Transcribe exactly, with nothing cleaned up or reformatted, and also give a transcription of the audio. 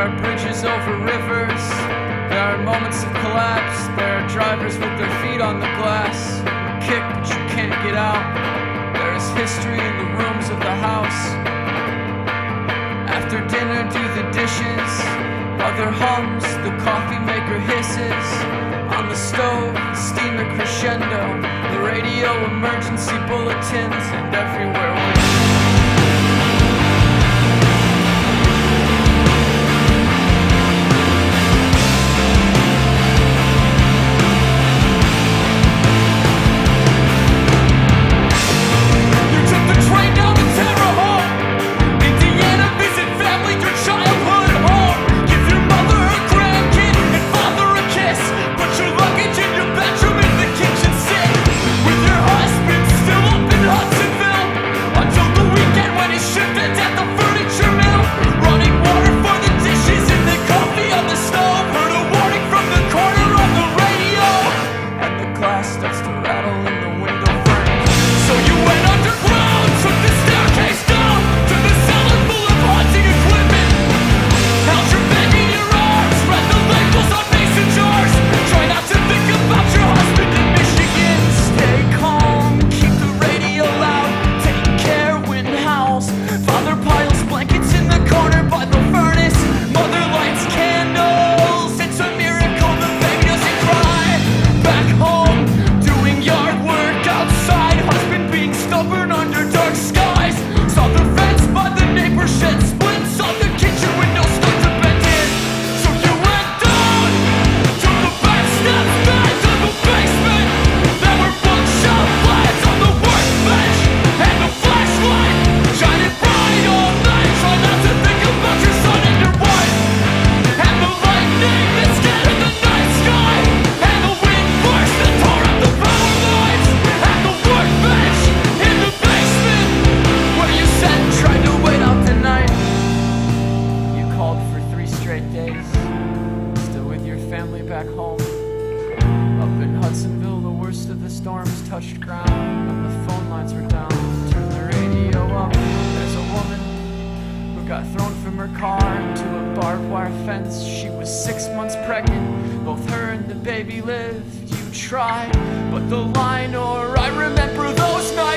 are bridges over rivers. There are moments of collapse. There are drivers with their feet on the glass. You kick, but you can't get out. There is history in the rooms of the house. After dinner, do the dishes. Mother hums, the coffee maker hisses. On the stove, the steamer crescendo. The radio emergency bulletins, and everywhere wind. Back home. Up in Hudsonville, the worst of the storms touched ground, and the phone lines were down. Turn the radio up. There's a woman who got thrown from her car into a barbed wire fence. She was six months pregnant. Both her and the baby lived. You tried, but the line, or I remember those nights.